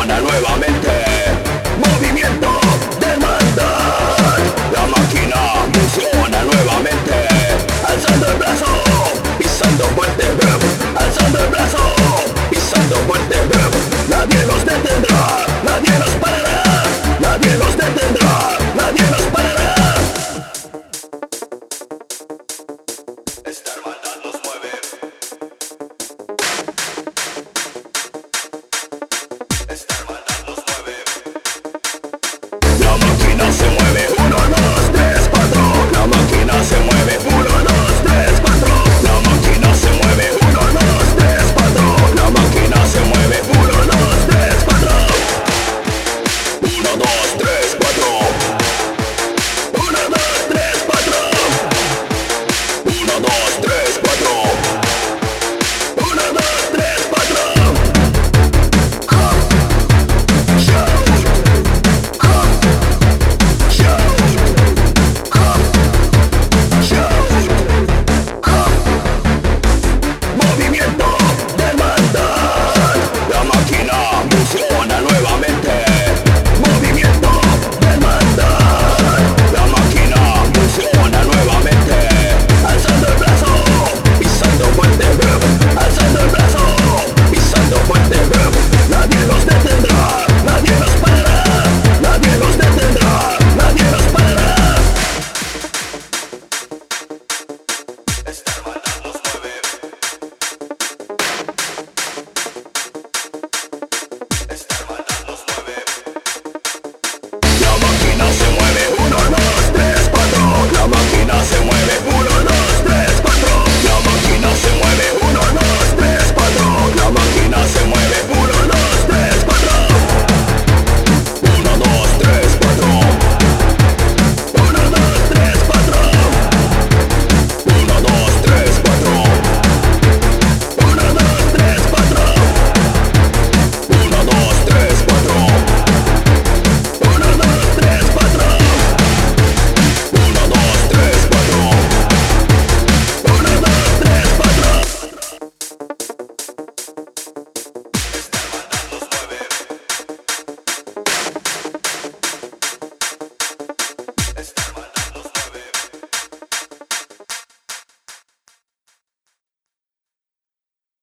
funciona nuevamente. Movimiento de maldad. La máquina funciona nuevamente. Alzando el brazo, pisando fuerte, alzando el brazo, pisando fuerte. Nadie nos detendrá, nadie nos parará, nadie nos detendrá, nadie nos parará. Esta hermandad nos mueve. Esta hermandad nos mueve. La máquina se mueve.